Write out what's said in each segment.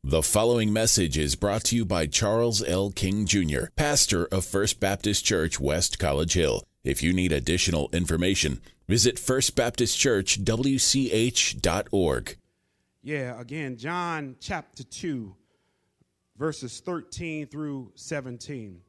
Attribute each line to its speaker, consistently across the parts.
Speaker 1: The following message is brought to you by Charles L. King Jr., pastor of First Baptist Church, West College Hill. If you need additional information, visit firstbaptistchurchwch.org.
Speaker 2: Yeah, again, John chapter 2, verses 13 through 17.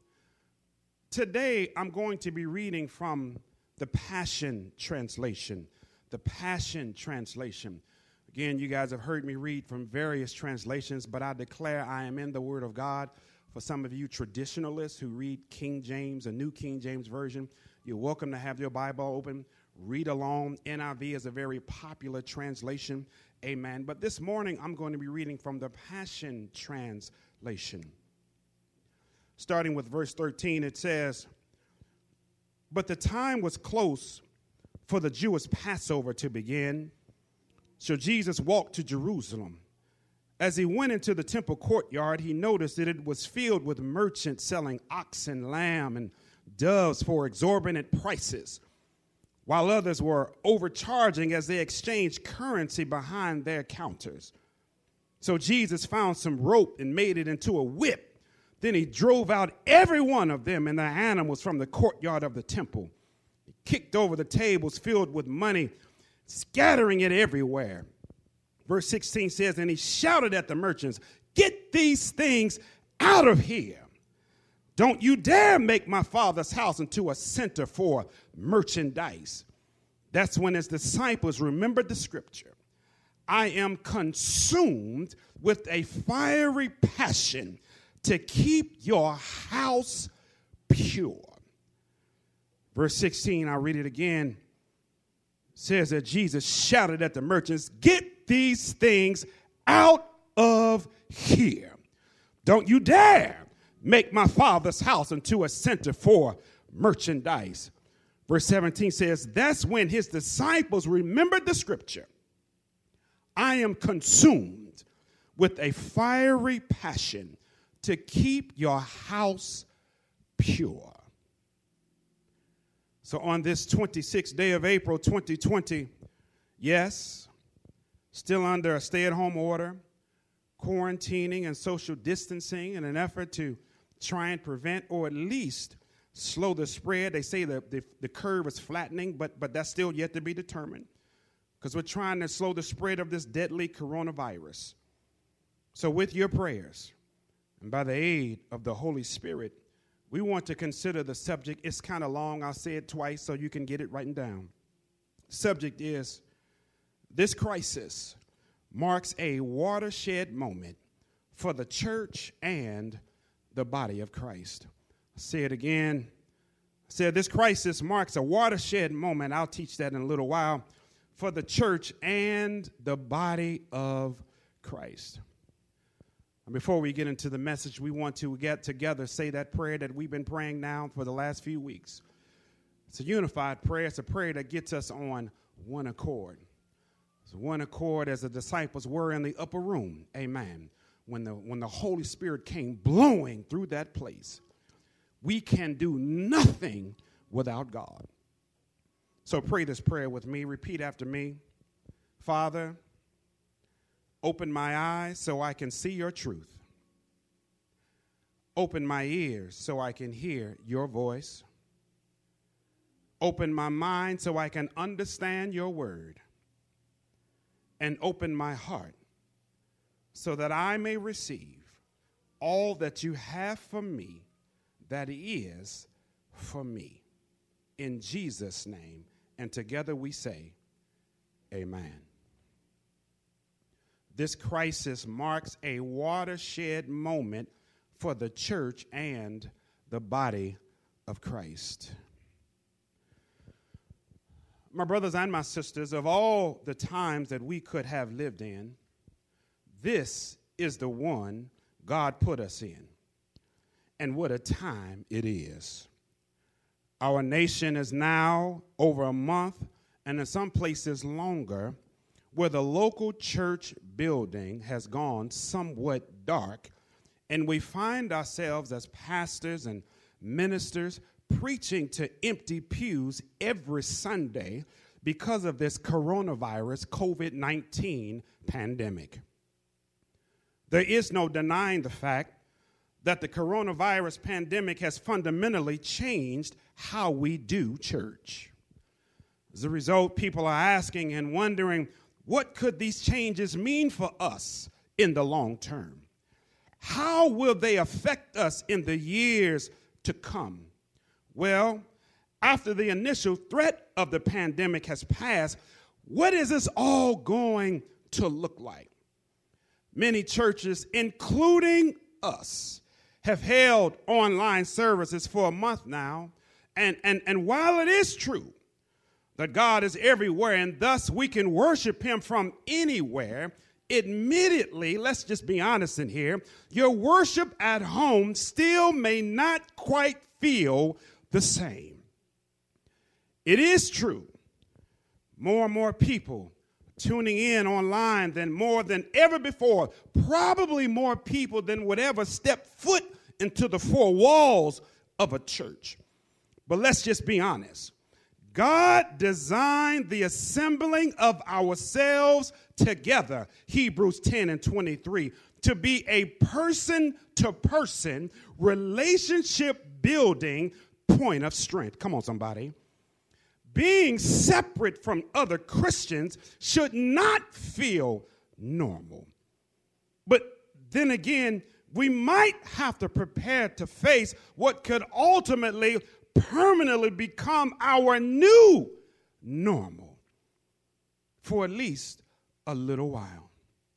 Speaker 2: Today, I'm going to be reading from the Passion Translation. The Passion Translation. Again, you guys have heard me read from various translations, but I declare I am in the Word of God. For some of you traditionalists who read King James, a New King James Version, you're welcome to have your Bible open. Read along. NIV is a very popular translation. Amen. But this morning, I'm going to be reading from the Passion Translation. Starting with verse 13, it says, "But the time was close for the Jewish Passover to begin. So Jesus walked to Jerusalem. As he went into the temple courtyard, he noticed that it was filled with merchants selling oxen, lamb, and doves for exorbitant prices, while others were overcharging as they exchanged currency behind their counters. So Jesus found some rope and made it into a whip. Then he drove out every one of them and their animals from the courtyard of the temple. He kicked over the tables filled with money, scattering it everywhere." Verse 16 says, "And he shouted at the merchants, 'Get these things out of here. Don't you dare make my Father's house into a center for merchandise.' That's when his disciples remembered the scripture, 'I am consumed with a fiery passion to keep your house pure.'" Verse 16, I'll read it again. Says that Jesus shouted at the merchants, "Get these things out of here. Don't you dare make my Father's house into a center for merchandise." Verse 17 says, that's when his disciples remembered the scripture, "I am consumed with a fiery passion to keep your house pure." So on this 26th day of April 2020, yes, still under a stay-at-home order, quarantining and social distancing in an effort to try and prevent or at least slow the spread. They say the curve is flattening, but that's still yet to be determined, because we're trying to slow the spread of this deadly coronavirus. So with your prayers and by the aid of the Holy Spirit, we want to consider the subject. It's kind of long. I'll say it twice so you can get it written down. Subject is, this crisis marks a watershed moment for the church and the body of Christ. I'll say it again. I said this crisis marks a watershed moment. I'll teach that in a little while. For the church and the body of Christ. Before we get into the message, we want to get together, say that prayer that we've been praying now for the last few weeks. It's a unified prayer. It's a prayer that gets us on one accord. It's one accord as the disciples were in the upper room, amen, when the Holy Spirit came blowing through that place. We can do nothing without God. So pray this prayer with me. Repeat after me. Father, open my eyes so I can see your truth. Open my ears so I can hear your voice. Open my mind so I can understand your word. And open my heart so that I may receive all that you have for me that is for me. In Jesus' name. And together we say, amen. This crisis marks a watershed moment for the church and the body of Christ. My brothers and my sisters, of all the times that we could have lived in, this is the one God put us in. And what a time it is. Our nation is now over a month, and in some places longer, where the local church building has gone somewhat dark, and we find ourselves as pastors and ministers preaching to empty pews every Sunday because of this coronavirus, COVID-19 pandemic. There is no denying the fact that the coronavirus pandemic has fundamentally changed how we do church. As a result, people are asking and wondering, what could these changes mean for us in the long term? How will they affect us in the years to come? Well, after the initial threat of the pandemic has passed, what is this all going to look like? Many churches, including us, have held online services for a month now. And while it is true that God is everywhere and thus we can worship him from anywhere, admittedly, let's just be honest in here, your worship at home still may not quite feel the same. It is true. More and more people tuning in online than more than ever before, probably more people than would ever step foot into the four walls of a church. But let's just be honest. God designed the assembling of ourselves together, Hebrews 10:23, to be a person-to-person relationship building point of strength. Come on, somebody. Being separate from other Christians should not feel normal. But then again, we might have to prepare to face what could ultimately permanently become our new normal for at least a little while.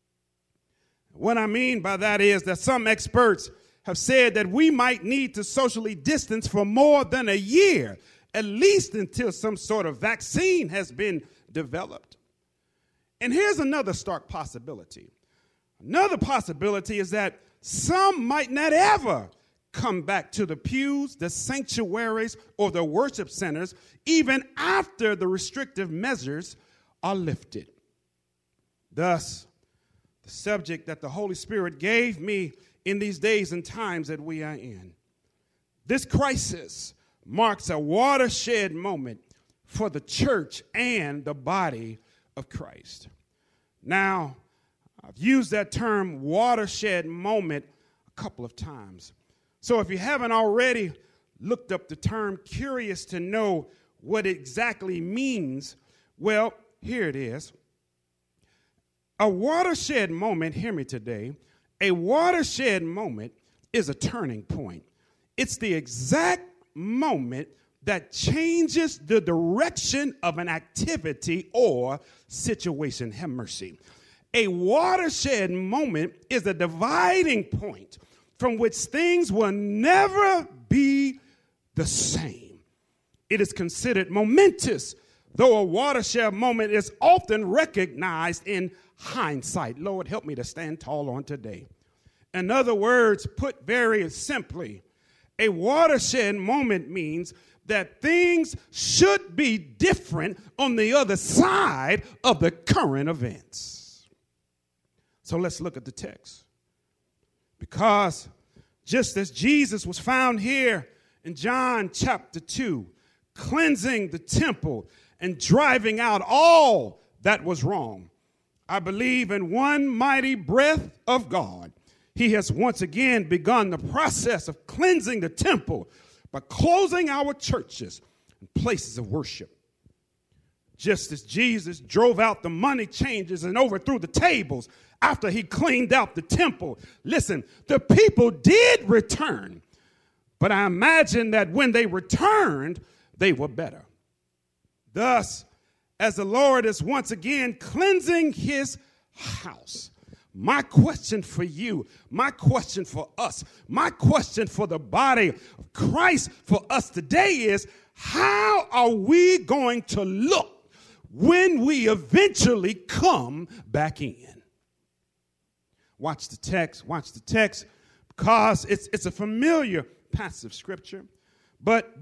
Speaker 2: What I mean by that is that some experts have said that we might need to socially distance for more than a year, at least until some sort of vaccine has been developed. And here's another stark possibility. Another possibility is that some might not ever come back to the pews, the sanctuaries, or the worship centers, even after the restrictive measures are lifted. Thus, the subject that the Holy Spirit gave me in these days and times that we are in. This crisis marks a watershed moment for the church and the body of Christ. Now, I've used that term watershed moment a couple of times. So if you haven't already looked up the term, curious to know what it exactly means, well, here it is. A watershed moment, hear me today, a watershed moment is a turning point. It's the exact moment that changes the direction of an activity or situation. Have mercy. A watershed moment is a dividing point from which things will never be the same. It is considered momentous, though a watershed moment is often recognized in hindsight. Lord, help me to stand tall on today. In other words, put very simply, a watershed moment means that things should be different on the other side of the current events. So let's look at the text. Because just as Jesus was found here in John chapter 2, cleansing the temple and driving out all that was wrong, I believe in one mighty breath of God, he has once again begun the process of cleansing the temple by closing our churches and places of worship. Just as Jesus drove out the money changers and overthrew the tables after he cleaned out the temple, listen, the people did return, but I imagine that when they returned, they were better. Thus, as the Lord is once again cleansing his house, my question for you, my question for us, my question for the body of Christ for us today is, how are we going to look when we eventually come back in? Watch the text, because it's a familiar passage of scripture. But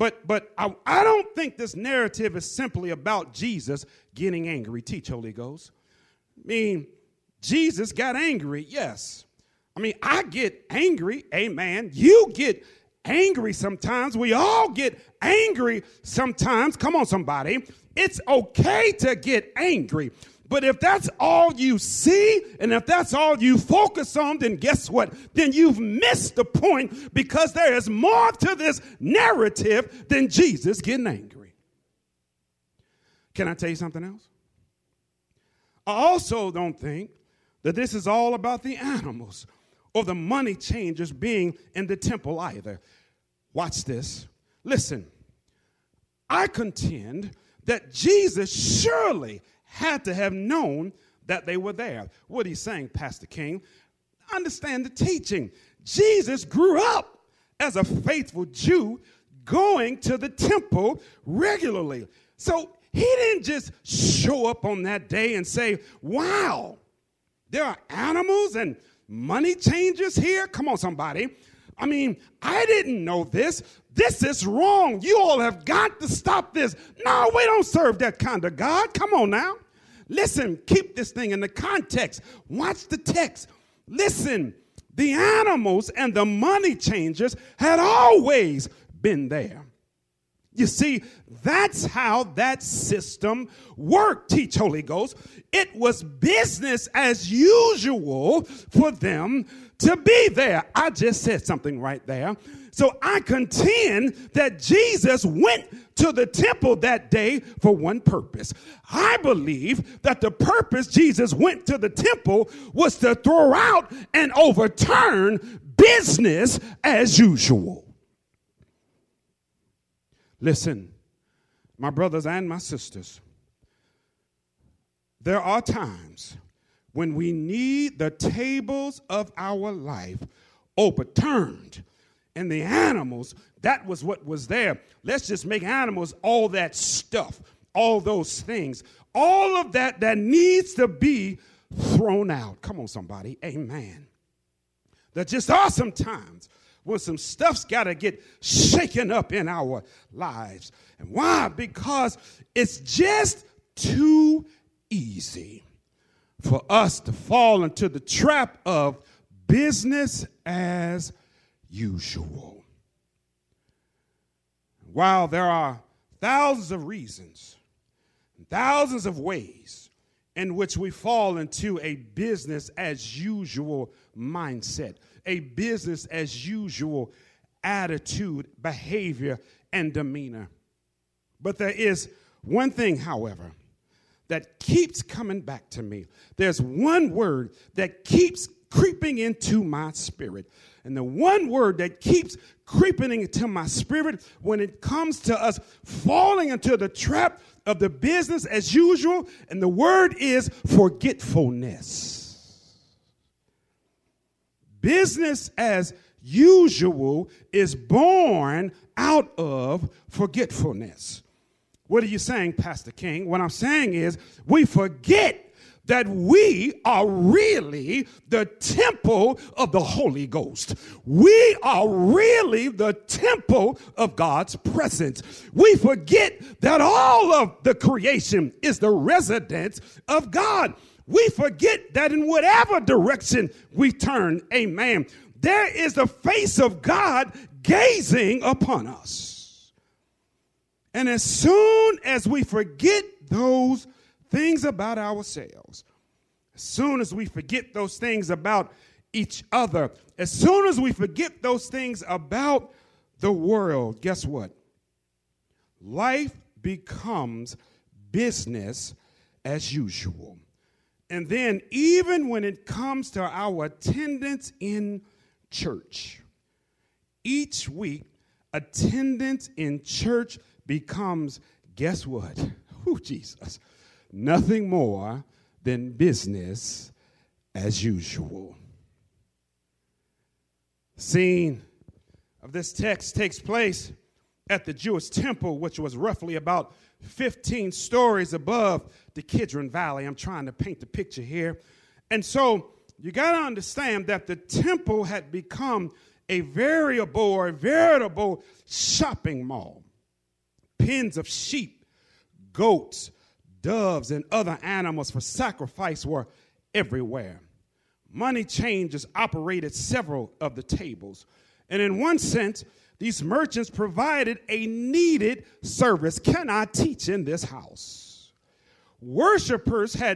Speaker 2: I don't think this narrative is simply about Jesus getting angry. Teach, Holy Ghost. I mean, Jesus got angry, yes. I mean, I get angry, amen. You get angry sometimes. We all get angry sometimes. Come on, somebody. It's okay to get angry. But if that's all you see and if that's all you focus on, then guess what? Then you've missed the point, because there is more to this narrative than Jesus getting angry. Can I tell you something else? I also don't think that this is all about the animals or the money changers being in the temple either. Watch this. Listen, I contend that Jesus surely had to have known that they were there. What he's saying, Pastor King, understand the teaching. Jesus grew up as a faithful Jew, going to the temple regularly. So he didn't just show up on that day and say, wow, there are animals and money changers here? Come on, somebody. I mean, I didn't know this. This is wrong. You all have got to stop this. No, we don't serve that kind of God. Come on now. Listen, keep this thing in the context. Watch the text. Listen, the animals and the money changers had always been there. You see, that's how that system worked, teach Holy Ghost. It was business as usual for them to be there. I just said something right there. So I contend that Jesus went to the temple that day for one purpose. I believe that the purpose Jesus went to the temple was to throw out and overturn business as usual. Listen, my brothers and my sisters, there are times when we need the tables of our life overturned. And the animals, that was what was there. Let's just make animals all that stuff, all those things, all of that needs to be thrown out. Come on, somebody. Amen. There just are some times when some stuff's got to get shaken up in our lives. And why? Because it's just too easy for us to fall into the trap of business as usual. While there are thousands of reasons, thousands of ways in which we fall into a business as usual mindset, a business as usual attitude, behavior, and demeanor. But there is one thing, however, that keeps coming back to me. There's one word that keeps creeping into my spirit. And the one word that keeps creeping into my spirit when it comes to us falling into the trap of the business as usual, and the word is forgetfulness. Business as usual is born out of forgetfulness. What are you saying, Pastor King? What I'm saying is we forget that we are really the temple of the Holy Ghost. We are really the temple of God's presence. We forget that all of the creation is the residence of God. We forget that in whatever direction we turn, amen, there is the face of God gazing upon us. And as soon as we forget those things about ourselves, as soon as we forget those things about each other, as soon as we forget those things about the world, guess what? Life becomes business as usual. And then even when it comes to our attendance in church, each week attendance in church becomes, guess what? Jesus. Nothing more than business as usual. The scene of this text takes place at the Jewish temple, which was roughly about 15 stories above the Kidron Valley. I'm trying to paint the picture here. And so you got to understand that the temple had become a veritable shopping mall. Pens of sheep, goats, doves, and other animals for sacrifice were everywhere. Money changers operated several of the tables. And in one sense, these merchants provided a needed service. Can I teach in this house? Worshipers had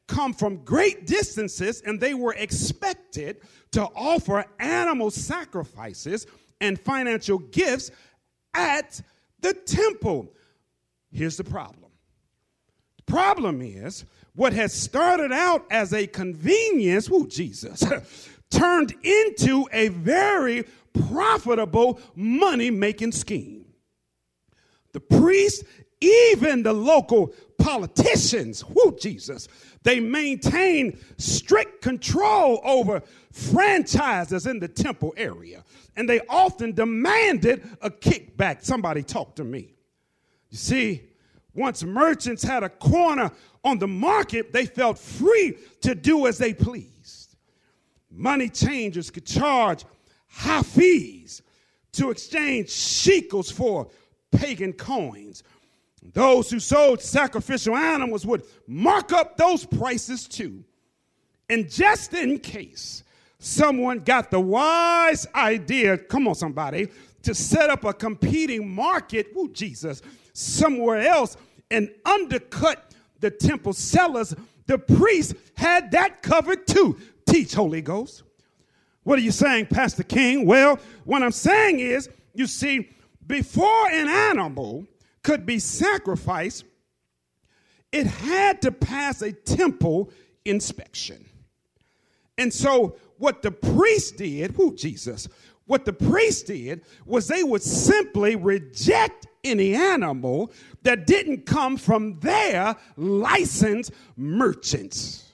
Speaker 2: come from great distances, and they were expected to offer animal sacrifices and financial gifts at the temple. Here's the problem. The problem is what had started out as a convenience, Jesus, turned into a very profitable money-making scheme. The priests, even the local politicians, Jesus, they maintained strict control over franchises in the temple area, and they often demanded a kickback. Somebody talk to me. You see, once merchants had a corner on the market, they felt free to do as they pleased. Money changers could charge high fees to exchange shekels for pagan coins. Those who sold sacrificial animals would mark up those prices too. And just in case someone got the wise idea, come on somebody, to set up a competing market, Jesus, somewhere else and undercut the temple sellers, the priests had that covered too. Teach, Holy Ghost. What are you saying, Pastor King? Well, what I'm saying is, you see, before an animal could be sacrificed, it had to pass a temple inspection. And so what the priest did, what the priest did was they would simply reject any animal that didn't come from their licensed merchants.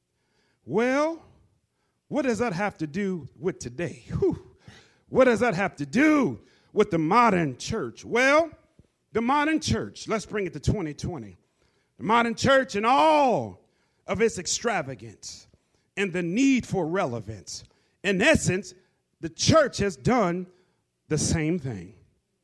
Speaker 2: Well, what does that have to do with today? What does that have to do with the modern church? Well, the modern church, let's bring it to 2020. The modern church and all of its extravagance and the need for relevance. In essence, the church has done the same thing.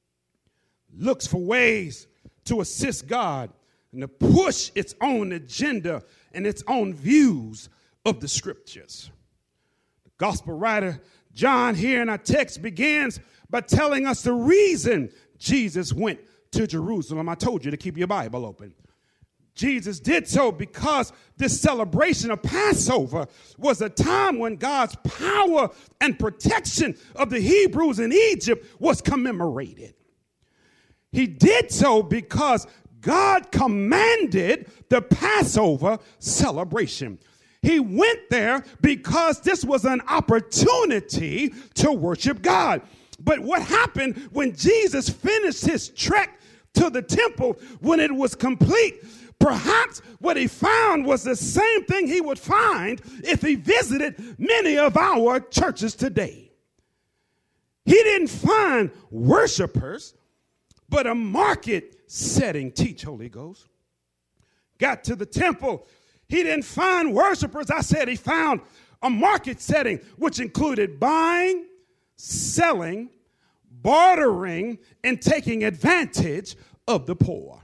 Speaker 2: Looks for ways to assist God and to push its own agenda and its own views of the scriptures. The gospel writer John here in our text begins by telling us the reason Jesus went to Jerusalem. I told you to keep your Bible open. Jesus did so because this celebration of Passover was a time when God's power and protection of the Hebrews in Egypt was commemorated. He did so because God commanded the Passover celebration. He went there because this was an opportunity to worship God. But what happened when Jesus finished his trek to the temple, when it was complete, perhaps what he found was the same thing he would find if he visited many of our churches today. He didn't find worshipers, but a market setting. Teach, Holy Ghost. Got to the temple. He didn't find worshipers. I said he found a market setting, which included buying, selling, bartering, and taking advantage of the poor.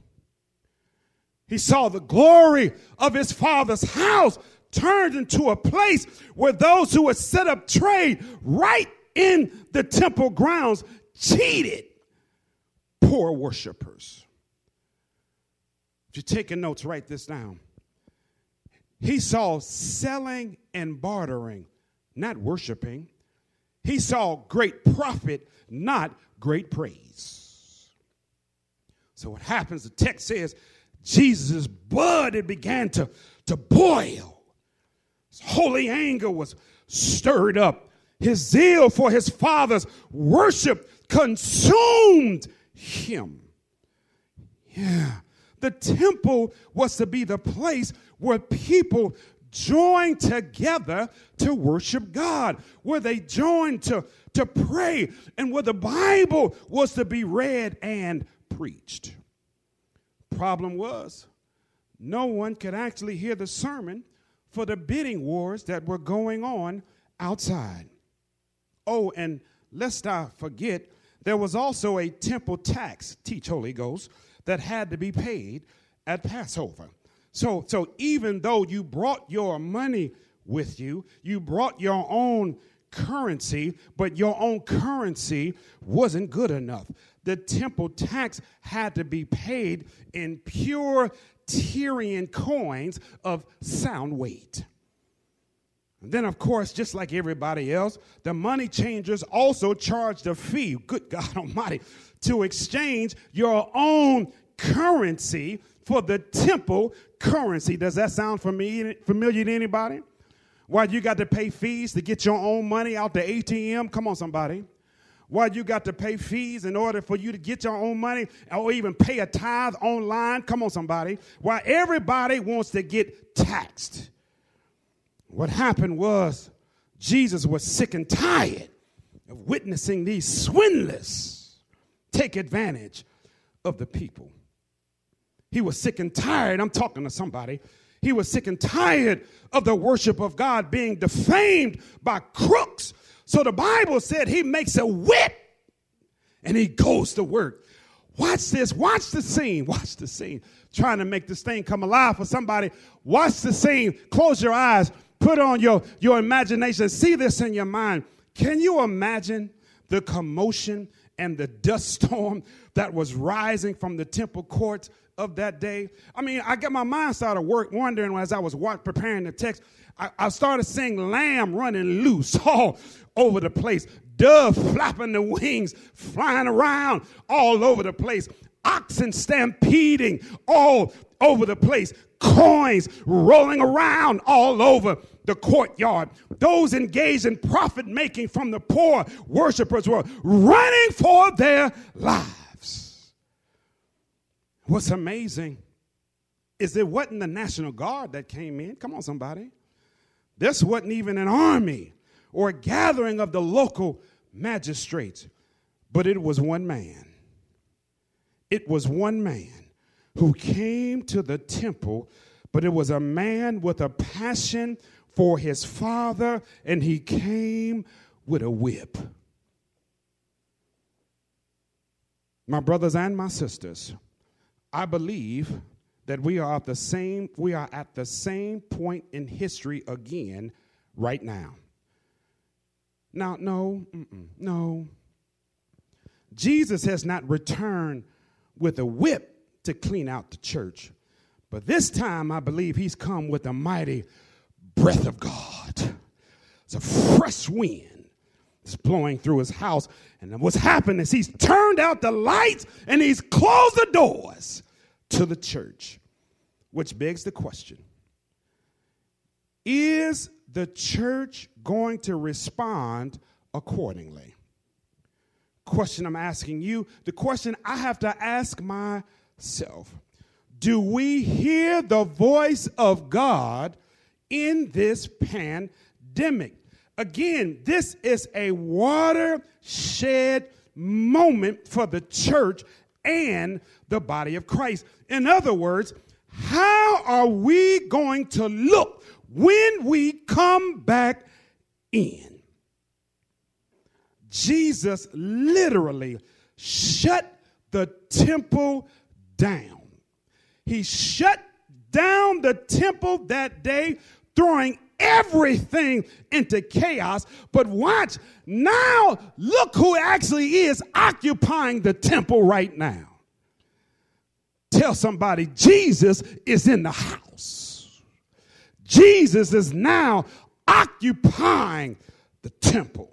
Speaker 2: He saw the glory of his father's house turned into a place where those who had set up trade right in the temple grounds cheated poor worshipers. If you're taking notes, write this down. He saw selling and bartering, not worshiping. He saw great profit, not great praise. So what happens, the text says, Jesus' blood, it began to boil. His holy anger was stirred up. His zeal for his father's worship consumed him. Yeah. The temple was to be the place where people joined together to worship God, where they joined to pray, and where the Bible was to be read and preached. Problem was, no one could actually hear the sermon for the bidding wars that were going on outside. Oh, and lest I forget, there was also a temple tax, teach Holy Ghost, that had to be paid at Passover. So even though you brought your money with you, you brought your own currency, but your own currency wasn't good enough. The temple tax had to be paid in pure Tyrian coins of sound weight. And then, of course, just like everybody else, the money changers also charged a fee, good God Almighty, to exchange your own currency for the temple currency. Does that sound familiar to anybody? Why you got to pay fees to get your own money out the ATM? Come on, somebody. Why you got to pay fees in order for you to get your own money or even pay a tithe online? Come on, somebody. Why everybody wants to get taxed. What happened was Jesus was sick and tired of witnessing these swindlers take advantage of the people. He was sick and tired. I'm talking to somebody. He was sick and tired of the worship of God being defamed by crooks. So the Bible said he makes a whip and he goes to work. Watch this. Watch the scene. Watch the scene. Trying to make this thing come alive for somebody. Watch the scene. Close your eyes. Put on your imagination. See this in your mind. Can you imagine the commotion and the dust storm that was rising from the temple courts of that day? I mean, I got my mind started wondering as I was preparing the text. I started seeing lamb running loose all over the place. Dove flapping the wings, flying around all over the place. Oxen stampeding all over the place. Coins rolling around all over the courtyard. Those engaged in profit making from the poor worshipers were running for their lives. What's amazing is it wasn't the National Guard that came in. Come on, somebody. This wasn't even an army or a gathering of the local magistrates, but it was one man. It was one man who came to the temple, but it was a man with a passion for his Father, and he came with a whip. My brothers and my sisters, I believe that we are at the same point in history again right now. Now, no. Jesus has not returned with a whip to clean out the church. But this time, I believe he's come with a mighty breath of God. It's a fresh wind that's blowing through his house. And what's happened is he's turned out the lights and he's closed the doors to the church, which begs the question, is the church going to respond accordingly? Question I'm asking you, the question I have to ask myself, do we hear the voice of God in this pandemic? Again, this is a watershed moment for the church and the body of Christ. In other words, how are we going to look when we come back in? Jesus literally shut the temple down. He shut down the temple that day, throwing everything into chaos. But watch, now look who actually is occupying the temple right now. Tell somebody, Jesus is in the house. Jesus is now occupying the temple.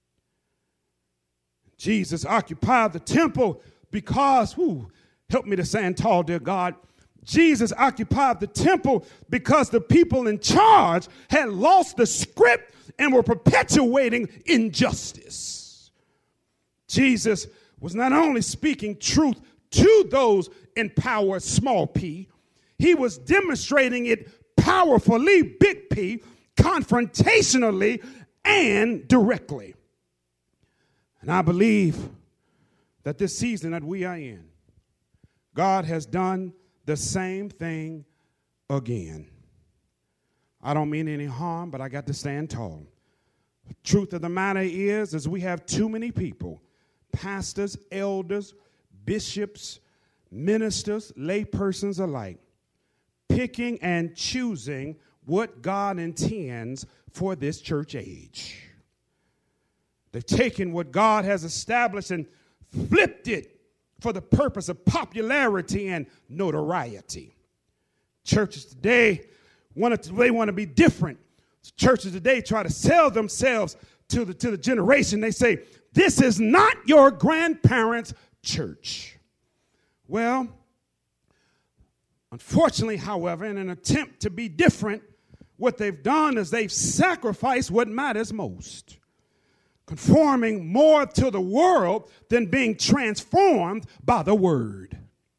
Speaker 2: Jesus occupied the temple because, help me to stand tall, dear God. Jesus occupied the temple because the people in charge had lost the script and were perpetuating injustice. Jesus was not only speaking truth to those in power, small p, he was demonstrating it powerfully, big P, confrontationally, and directly. And I believe that this season that we are in, God has done the same thing again. I don't mean any harm, but I got to stand tall. The truth of the matter is we have too many people, pastors, elders, bishops, ministers, lay persons alike, picking and choosing what God intends for this church age. They've taken what God has established and flipped it for the purpose of popularity and notoriety. Churches today want to be different. Churches today try to sell themselves to the generation. They say, this is not your grandparents' church. Well, unfortunately, however, in an attempt to be different, what they've done is they've sacrificed what matters most, conforming more to the world than being transformed by the word.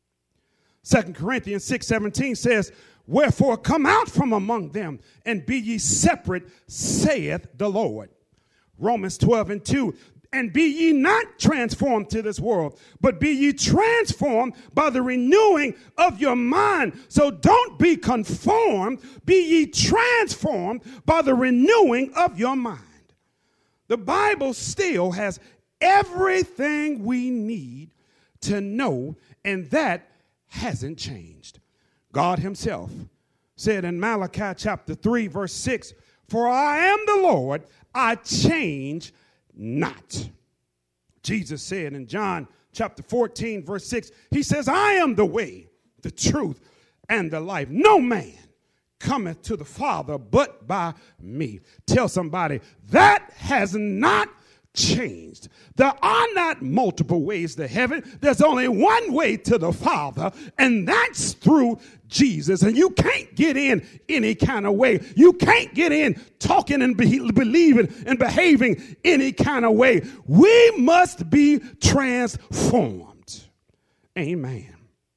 Speaker 2: 2 Corinthians 6:17 says, wherefore come out from among them and be ye separate, saith the Lord. Romans 12:2, and be ye not transformed to this world, but be ye transformed by the renewing of your mind. So don't be conformed, be ye transformed by the renewing of your mind. The Bible still has everything we need to know, and that hasn't changed. God himself said in Malachi chapter 3, verse 6, for I am the Lord, I change not. Jesus said in John chapter 14, verse 6, he says, I am the way, the truth, and the life. No man cometh to the Father but by me. Tell somebody, that has not changed. There are not multiple ways to heaven. There's only one way to the Father, and that's through Jesus. And you can't get in any kind of way. You can't get in talking and believing and behaving any kind of way. We must be transformed. Amen.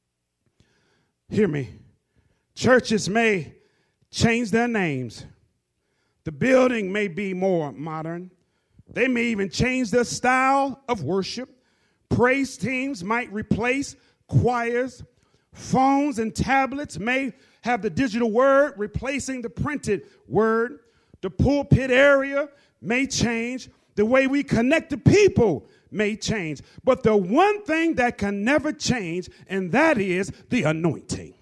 Speaker 2: Hear me. Churches may change their names. The building may be more modern. They may even change their style of worship. Praise teams might replace choirs. Phones and tablets may have the digital word replacing the printed word. The pulpit area may change. The way we connect to people may change. But the one thing that can never change, and that is the anointing.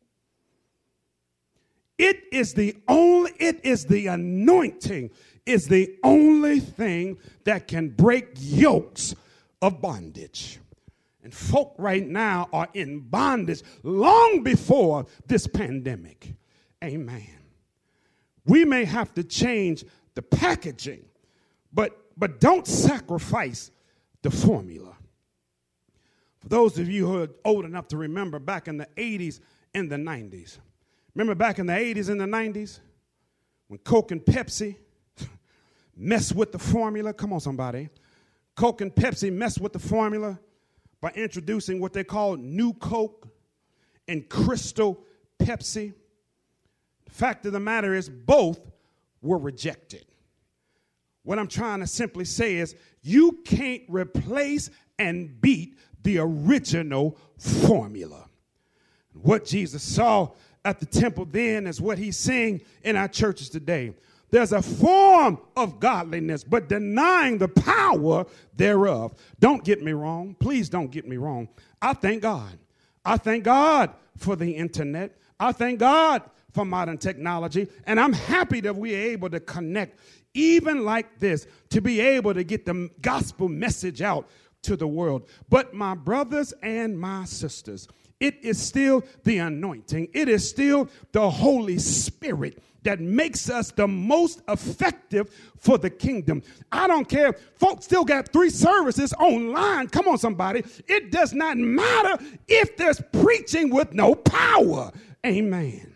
Speaker 2: It is the anointing is the only thing that can break yokes of bondage. And folk right now are in bondage long before this pandemic. Amen. We may have to change the packaging, but don't sacrifice the formula. For those of you who are old enough to remember back in the 80s and the 90s. Remember back in the 80s and the 90s when Coke and Pepsi messed with the formula? Come on, somebody. Coke and Pepsi messed with the formula by introducing what they called New Coke and Crystal Pepsi. The fact of the matter is both were rejected. What I'm trying to simply say is you can't replace and beat the original formula. What Jesus saw at the temple then is what he's seeing in our churches today. There's a form of godliness, but denying the power thereof. Don't get me wrong. Please don't get me wrong. I thank God. I thank God for the internet. I thank God for modern technology. And I'm happy that we're able to connect even like this, to be able to get the gospel message out to the world. But my brothers and my sisters, it is still the anointing. It is still the Holy Spirit that makes us the most effective for the kingdom. I don't care. Folks still got 3 services online. Come on, somebody. It does not matter if there's preaching with no power. Amen.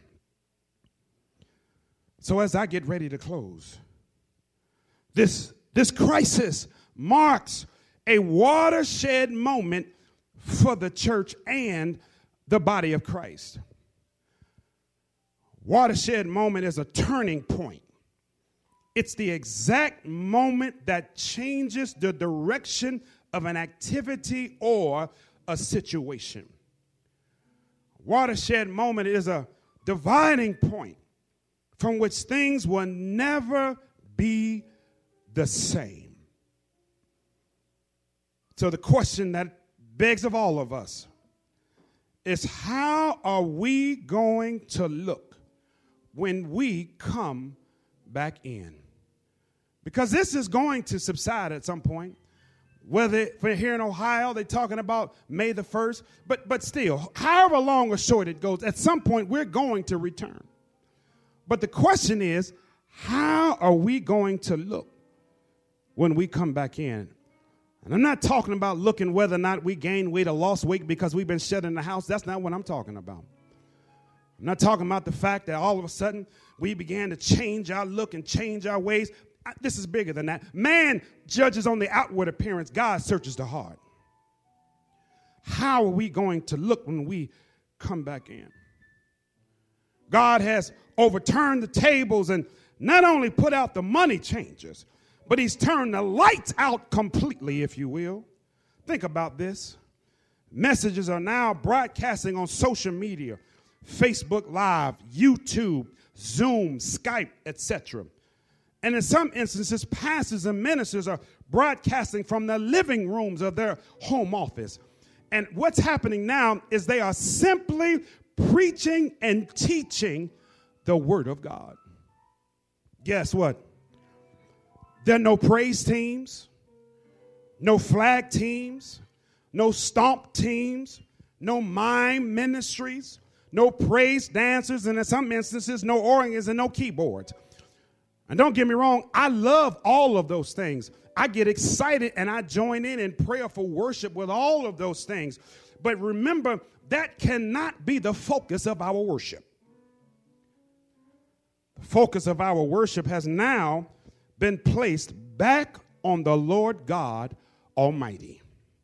Speaker 2: So as I get ready to close, this crisis marks a watershed moment for the church and the body of Christ. Watershed moment is a turning point. It's the exact moment that changes the direction of an activity or a situation. Watershed moment is a dividing point from which things will never be the same. So the question that begs of all of us is, how are we going to look when we come back in? Because this is going to subside at some point. Whether for here in Ohio, they're talking about May the 1st. But still, however long or short it goes, at some point we're going to return. But the question is, how are we going to look when we come back in? And I'm not talking about looking whether or not we gained weight or lost weight because we've been shut in the house. That's not what I'm talking about. I'm not talking about the fact that all of a sudden we began to change our look and change our ways. This is bigger than that. Man judges on the outward appearance. God searches the heart. How are we going to look when we come back in? God has overturned the tables and not only put out the money changers, but he's turned the lights out completely, if you will. Think about this. Messages are now broadcasting on social media, Facebook Live, YouTube, Zoom, Skype, etc. And in some instances, pastors and ministers are broadcasting from the living rooms of their home office. And what's happening now is they are simply preaching and teaching the Word of God. Guess what? There are no praise teams, no flag teams, no stomp teams, no mime ministries, no praise dancers, and in some instances, no organs and no keyboards. And don't get me wrong, I love all of those things. I get excited and I join in prayerful worship with all of those things. But remember, that cannot be the focus of our worship. The focus of our worship has now been placed back on the Lord God Almighty.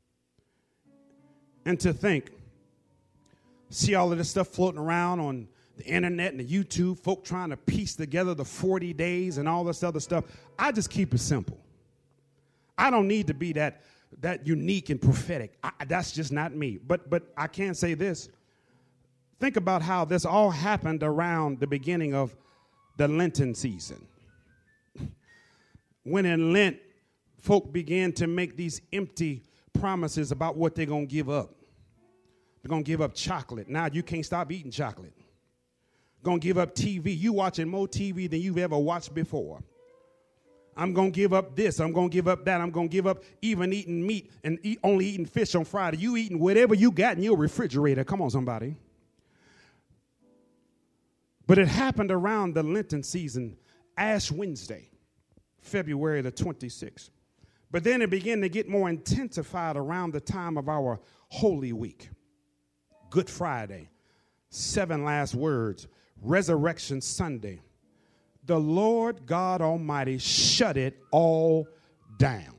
Speaker 2: And to think, see all of this stuff floating around on the internet and the YouTube, folk trying to piece together the 40 days and all this other stuff. I just keep it simple. I don't need to be that unique and prophetic. That's just not me. But I can say this. Think about how this all happened around the beginning of the Lenten season. When in Lent, folk began to make these empty promises about what they're going to give up. They're going to give up chocolate. Now you can't stop eating chocolate. Going to give up TV. You watching more TV than you've ever watched before. I'm going to give up this. I'm going to give up that. I'm going to give up even eating meat and only eating fish on Friday. You eating whatever you got in your refrigerator. Come on, somebody. But it happened around the Lenten season, Ash Wednesday, February the 26th. But then it began to get more intensified around the time of our Holy Week. Good Friday, 7 last words, Resurrection Sunday. The Lord God Almighty shut it all down.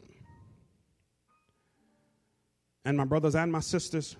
Speaker 2: And my brothers and my sisters,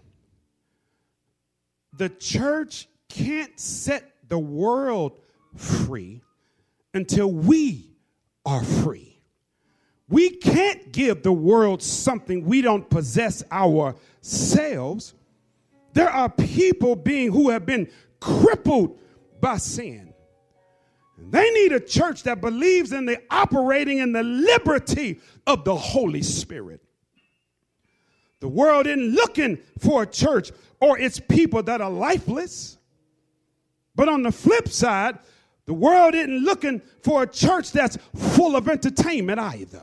Speaker 2: the church can't set the world free until we are free. We can't give the world something we don't possess ourselves. There are people who have been crippled by sin. They need a church that believes in the operating in the liberty of the Holy Spirit. The world isn't looking for a church or its people that are lifeless. But on the flip side, the world isn't looking for a church that's full of entertainment either.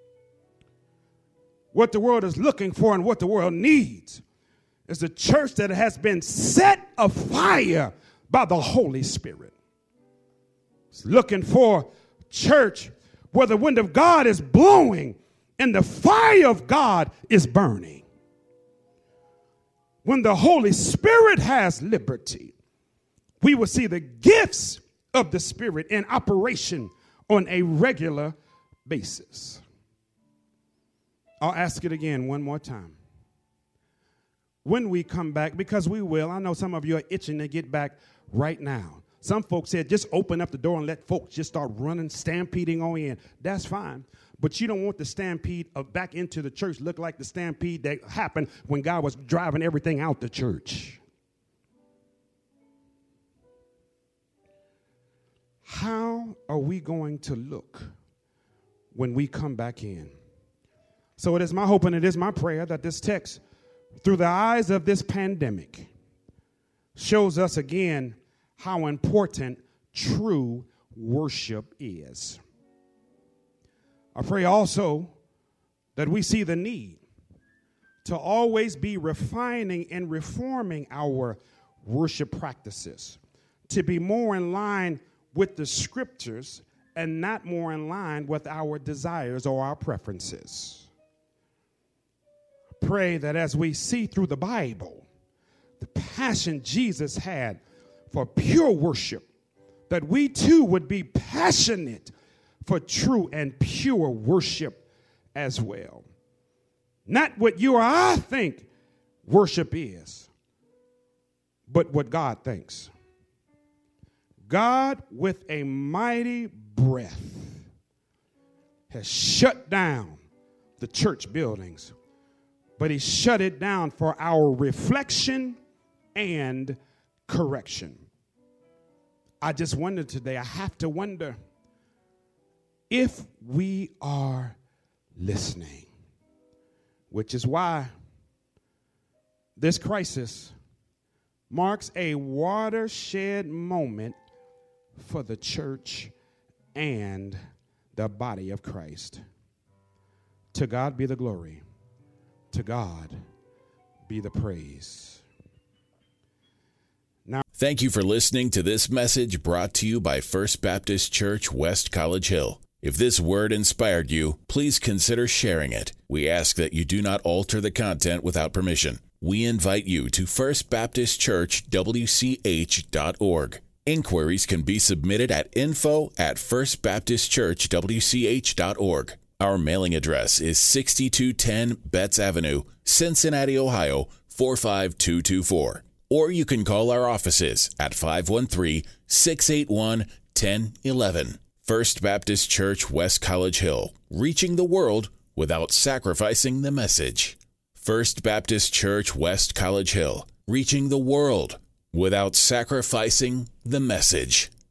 Speaker 2: What the world is looking for and what the world needs is a church that has been set afire by the Holy Spirit. It's looking for church where the wind of God is blowing and the fire of God is burning. When the Holy Spirit has liberty, we will see the gifts of the Spirit in operation on a regular basis. I'll ask it again one more time. When we come back, because we will, I know some of you are itching to get back right now. Some folks said just open up the door and let folks just start running, stampeding on in. That's fine. But you don't want the stampede of back into the church look like the stampede that happened when God was driving everything out the church. How are we going to look when we come back in? So it is my hope and it is my prayer that this text, through the eyes of this pandemic, shows us again how important true worship is. I pray also that we see the need to always be refining and reforming our worship practices, to be more in line with the scriptures and not more in line with our desires or our preferences. Pray that as we see through the Bible, the passion Jesus had for pure worship, that we too would be passionate for true and pure worship as well. Not what you or I think worship is, but what God thinks. God, with a mighty breath, has shut down the church buildings, but he shut it down for our reflection and correction. I just wonder today, I have to wonder if we are listening, which is why this crisis marks a watershed moment for the church and the body of Christ. To God be the glory. To God be the praise.
Speaker 1: Thank you for listening to this message brought to you by First Baptist Church, West College Hill. If this word inspired you, please consider sharing it. We ask that you do not alter the content without permission. We invite you to firstbaptistchurchwch.org. Inquiries can be submitted at info@firstbaptistchurchwch.org. Our mailing address is 6210 Betts Avenue, Cincinnati, Ohio, 45224. Or you can call our offices at 513-681-1011. First Baptist Church, West College Hill, reaching the world without sacrificing the message. First Baptist Church, West College Hill, reaching the world without sacrificing the message.